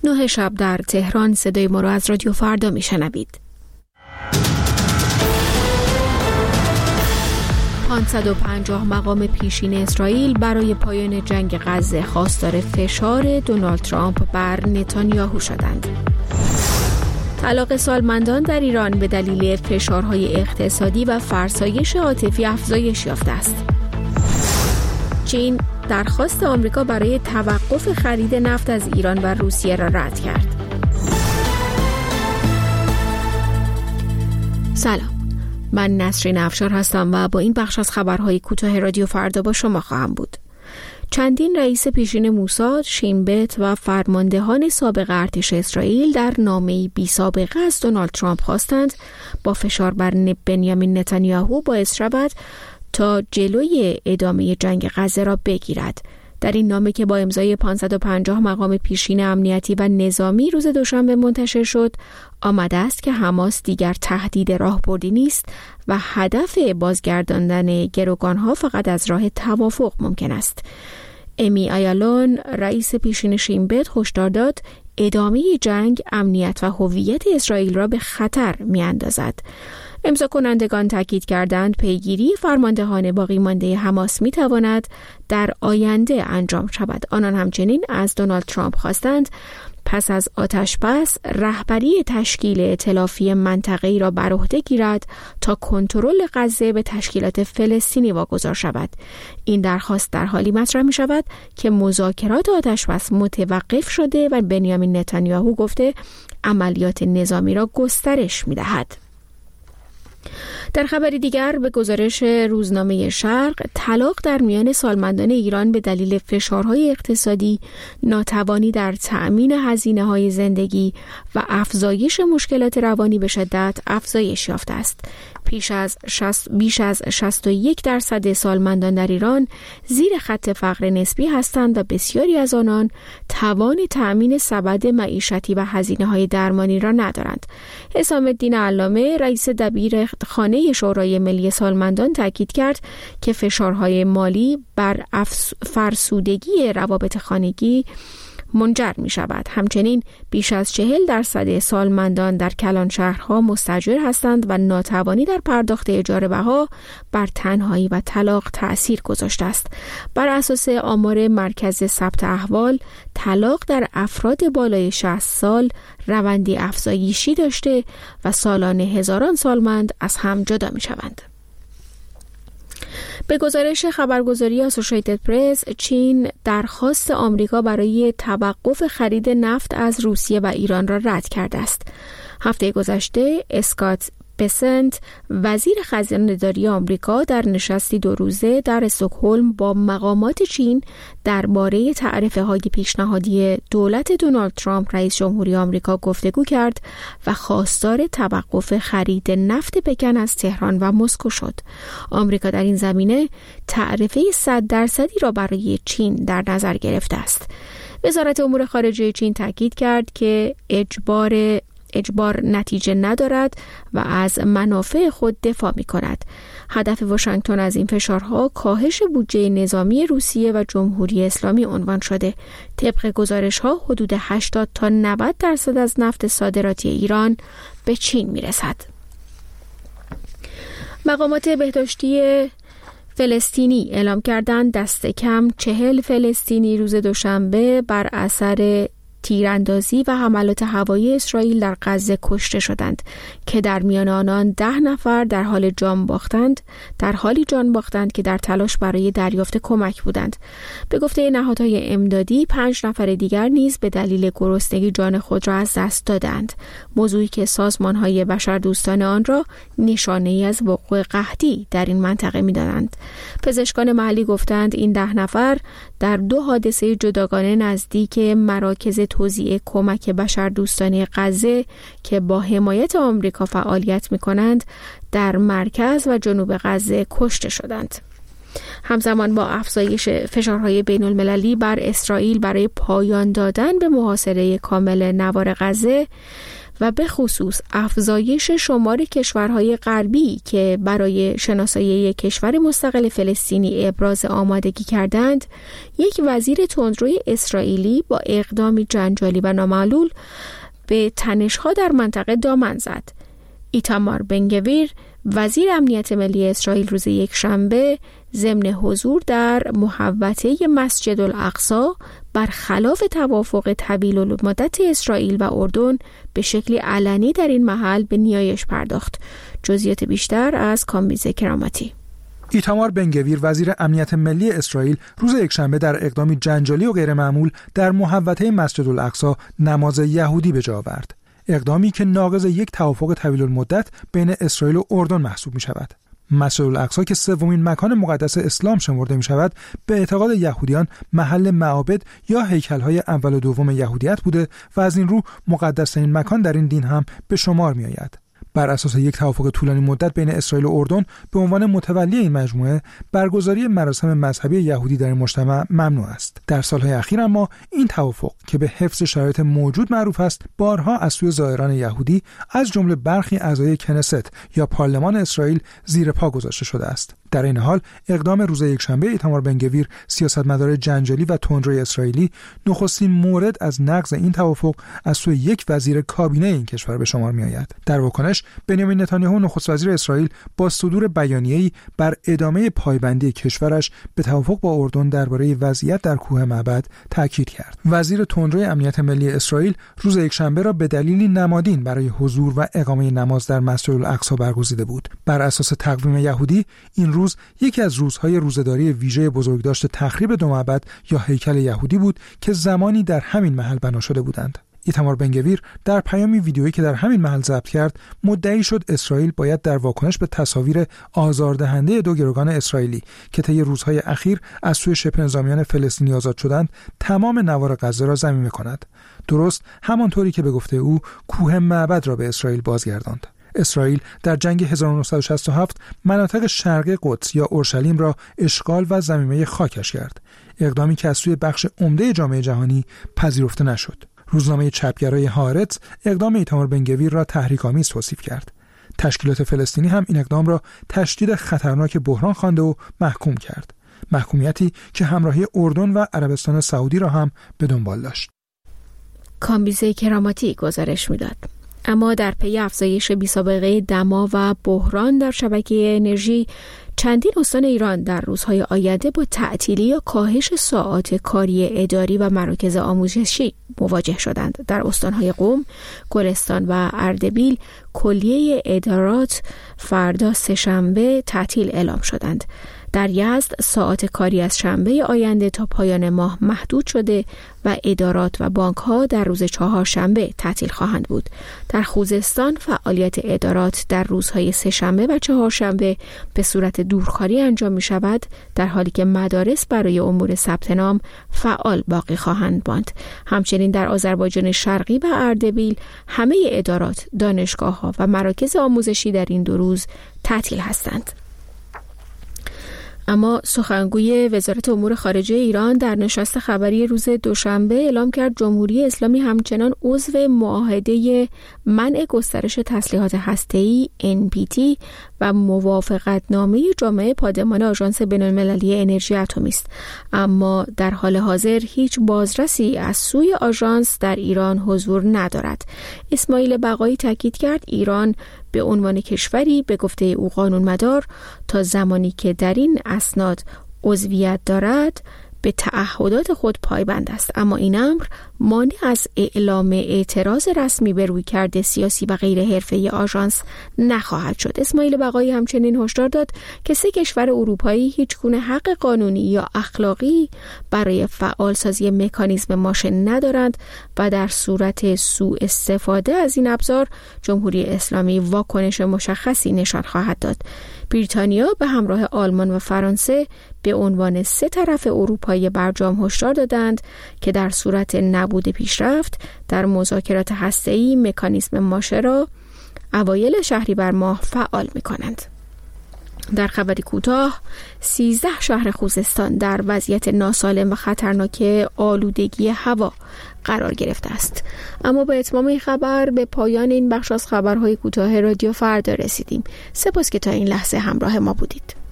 9 شب در تهران. صدای ما را از رادیو فردا میشنوید. 550 مقام پیشین اسرائیل برای پایان جنگ غزه خواستار فشار دونالد ترامپ بر نتانیاهو شدند. طلاق سالمندان در ایران به دلیل فشارهای اقتصادی و فرسایش عاطفی افزایش یافته است. چین درخواست آمریکا برای توقف خرید نفت از ایران و روسیه را رد کرد. سلام، من نسرین افشار هستم و با این بخش از خبرهای کوتاه رادیو فردا با شما خواهم بود. چندین رئیس پیشین موساد، شین بت و فرماندهان سابق ارتش اسرائیل در نامه‌ای بی سابقه از دونالد ترامپ خواستند با فشار بر بنیامین نتانیاهو باعث شود تا جلوی ادامه جنگ غزه را بگیرد. در این نامه که با امضای 550 مقام پیشین امنیتی و نظامی روز دوشنبه منتشر شد، آمده است که حماس دیگر تهدید راهبردی نیست و هدف بازگرداندن گروگانها فقط از راه توافق ممکن است. امی ایالون، رئیس پیشین شین بت، هشدار داد ادامه جنگ امنیت و هویت اسرائیل را به خطر می‌اندازد. امضا کنندگان تاکید کردند پیگیری فرماندهان باقی مانده حماس می‌تواند در آینده انجام شود. آنان همچنین از دونالد ترامپ خواستند پس از آتش‌بس رهبری تشکیل ائتلافی منطقه‌ای را بر عهده گیرد تا کنترل غزه به تشکیلات فلسطینی واگذار شود. این درخواست در حالی مطرح می‌شود که مذاکرات آتش‌بس متوقف شده و بنیامین نتانیاهو گفته عملیات نظامی را گسترش می‌دهد. در خبری دیگر، به گزارش روزنامه شرق، طلاق در میان سالمندان ایران به دلیل فشارهای اقتصادی، ناتوانی در تأمین هزینه‌های زندگی و افزایش مشکلات روانی به شدت افزایش یافته است. بیش از 61% سالمندان در ایران زیر خط فقر نسبی هستند و بسیاری از آنان توان تأمین سبد معیشتی و هزینه‌های درمانی را ندارند. حسام الدین علامه، رئیس دبیر خانه شورای ملی سالمندان، تاکید کرد که فشارهای مالی بر فرسودگی روابط خانگی منجر می شود. همچنین بیش از 40% سالمندان در کلان شهرها مستاجر هستند و ناتوانی در پرداخت اجاره بها بر تنهایی و طلاق تأثیر گذاشته است. بر اساس آمار مرکز ثبت احوال، طلاق در افراد بالای 60 سال روندی افزایشی داشته و سالانه هزاران سالمند از هم جدا می شوند. به گزارش خبرگزاری آسوشیتد پرس، چین درخواست آمریکا برای توقف خرید نفت از روسیه و ایران را رد کرده است. هفته گذشته اسکات بسنت، وزیر خزانه‌داری آمریکا، در نشستی 2 روزه در استکهلم با مقامات چین درباره تعرفه‌های پیشنهادی دولت دونالد ترامپ رئیس جمهوری آمریکا گفتگو کرد و خواستار توقف خرید نفت پکن از تهران و مسکو شد. آمریکا در این زمینه تعرفه 100% را برای چین در نظر گرفته است. وزارت امور خارجه چین تاکید کرد که اجبار نتیجه ندارد و از منافع خود دفاع می کند. هدف واشنگتن از این فشارها کاهش بودجه نظامی روسیه و جمهوری اسلامی عنوان شده. طبق گزارش ها حدود 80 تا 90% از نفت صادراتی ایران به چین می رسد. مقامات بهداشتی فلسطینی اعلام کردند دست کم 40 فلسطینی روز دوشنبه بر اثر تیراندازی و حملات هوایی اسرائیل در غزه کشته شدند که در میان آنان 10 نفر در حالی جان باختند که در تلاش برای دریافت کمک بودند. به گفته نهادهای امدادی 5 نفر دیگر نیز به دلیل گرسنگی جان خود را از دست دادند، موضوعی که سازمانهای بشردوستانه آن را نشانه‌ای از وقوع قحطی در این منطقه می‌دانند. پزشکان محلی گفتند این 10 نفر در 2 حادثه جداگانه نزدیک مراکز توزیع کمک بشردوستانه غزه که با حمایت آمریکا فعالیت می‌کنند در مرکز و جنوب غزه کشته شدند. همزمان با افزایش فشارهای بین‌المللی بر اسرائیل برای پایان دادن به محاصره کامل نوار غزه، و به خصوص افزایش شمار کشورهای غربی که برای شناسایی یک کشور مستقل فلسطینی ابراز آمادگی کردند، یک وزیر تندروی اسرائیلی با اقدامی جنجالی و نامعلول به تنش‌ها در منطقه دامن زد. ایتامار بنگویر وزیر امنیت ملی اسرائیل روز یکشنبه ضمن حضور در محوطه مسجد الاقصی برخلاف توافق طویل المدت اسرائیل و اردن به شکلی علنی در این محل به نیایش پرداخت. جزئیات بیشتر از کامبیزه کراماتی. ایتامار بنگویر وزیر امنیت ملی اسرائیل روز یکشنبه در اقدامی جنجالی و غیرمعمول در محوطه مسجد الاقصی نماز یهودی به جا آورد. اقدامی که ناقض یک توافق طویل المدت بین اسرائیل و اردن محسوب می شود. مسجد الاقصی که سومین مکان مقدس اسلام شمرده می شود، به اعتقاد یهودیان محل معابد یا هیکل‌های اول و دوم یهودیت بوده و از این رو مقدس‌ترین مکان در این دین هم به شمار می آید. بر اساس یک توافق طولانی مدت بین اسرائیل و اردن به عنوان متولی این مجموعه، برگزاری مراسم مذهبی یهودی در این مجتمع ممنوع است. در سالهای اخیر اما این توافق که به حفظ شرایط موجود معروف است، بارها از سوی زائران یهودی از جمله برخی اعضای کنست یا پارلمان اسرائیل زیر پا گذاشته شده است. در این حال اقدام روز یکشنبه ایتامار بنگویر، سیاستمدار جنجالی و تندروی اسرائیلی، نخستین مورد از نقض این توافق از سوی یک وزیر کابینه این کشور به شمار می‌آید. در واکنش بنیامین نتانیاهو نخست وزیر اسرائیل با صدور بیانیه‌ای بر ادامه پایبندی کشورش به توافق با اردن درباره وضعیت در کوه معبد تاکید کرد. وزیر تندروی امنیت ملی اسرائیل روز یکشنبه را به دلیلی نمادین برای حضور و اقامه نماز در مسجد الاقصی برگزیده بود. بر اساس تقویم یهودی این روز یکی از روزهای روزه‌داری ویژه بزرگداشت تخریب دو معبد یا هیکل یهودی بود که زمانی در همین محل بنا شده بودند. ایتامار بنگویر در پیامی ویدیویی که در همین محل ضبط کرد مدعی شد اسرائیل باید در واکنش به تصاویر آزاردهنده دو گروگان اسرائیلی که طی روزهای اخیر از سوی شبه نظامیان فلسطینی آزاد شدند تمام نوار غزه را ضمیمه کند. درست همانطوری که به گفته او کوه معبد را به اسرائیل بازگرداند. اسرائیل در جنگ 1967 مناطق شرقی قدس یا اورشلیم را اشغال و ضمیمه خاکش کرد، اقدامی که از سوی بخش عمده جامعه جهانی پذیرفته نشد. روزنامه چپگرای هارتز اقدام ایتامار بنگویر را تحریک‌آمیز توصیف کرد. تشکیلات فلسطینی هم این اقدام را تشدید خطرناک بحران خوانده و محکوم کرد. محکومیتی که همراهی اردن و عربستان سعودی را هم به دنبال داشت. کامبیزه کراماتی گزارش می‌داد. اما در پی افزایش بی‌سابقه دما و بحران در شبکه انرژی، چندین استان ایران در روزهای آینده با تعطیلی یا کاهش ساعات کاری اداری و مراکز آموزشی مواجه شدند. در استانهای قم، گلستان و اردبیل کلیه ادارات فردا سه‌شنبه تعطیل اعلام شدند. در یزد ساعات کاری از شنبه آینده تا پایان ماه محدود شده و ادارات و بانک‌ها در روز چهارشنبه تعطیل خواهند بود. در خوزستان فعالیت ادارات در روزهای سه‌شنبه و چهارشنبه به صورت دورکاری انجام می شود، در حالی که مدارس برای امور ثبت نام فعال باقی خواهند ماند. همچنین در آذربایجان شرقی و اردبیل همه ادارات، دانشگاه‌ها و مراکز آموزشی در این دو روز تعطیل هستند. اما سخنگوی وزارت امور خارجه ایران در نشست خبری روز دوشنبه اعلام کرد جمهوری اسلامی همچنان عضو معاهده منع گسترش تسلیحات هسته‌ای NPT و موافقتنامه جامعه پادمان آژانس بین‌المللی انرژی اتمی است، اما در حال حاضر هیچ بازرسی از سوی آژانس در ایران حضور ندارد. اسماعیل بقایی تاکید کرد ایران به عنوان کشوری به گفته او قانون‌مدار تا زمانی که در این اسناد عضویت دارد به تعهدات خود پایبند است، اما این امر مانع از اعلام اعتراض رسمی به رویکرد سیاسی و غیر حرفه‌ای آژانس نخواهد شد. اسماعیل بقایی همچنین هشدار داد که 3 کشور اروپایی هیچگونه حق قانونی یا اخلاقی برای فعالسازی مکانیزم ماشه ندارند و در صورت سوء استفاده از این ابزار جمهوری اسلامی واکنش مشخصی نشان خواهد داد. بریتانیا به همراه آلمان و فرانسه به عنوان 3 طرف اروپایی برجام هشدار دادند که در صورت نبود پیشرفت در مذاکرات هسته‌ای مکانیزم ماشه را اوایل شهریور ماه فعال می‌کنند. در خبری کوتاه 13 شهر خوزستان در وضعیت ناسالم و خطرناک آلودگی هوا قرار گرفته است. اما با اتمام این خبر به پایان این بخش از خبرهای کوتاه رادیو فردا رسیدیم. سپاس که تا این لحظه همراه ما بودید.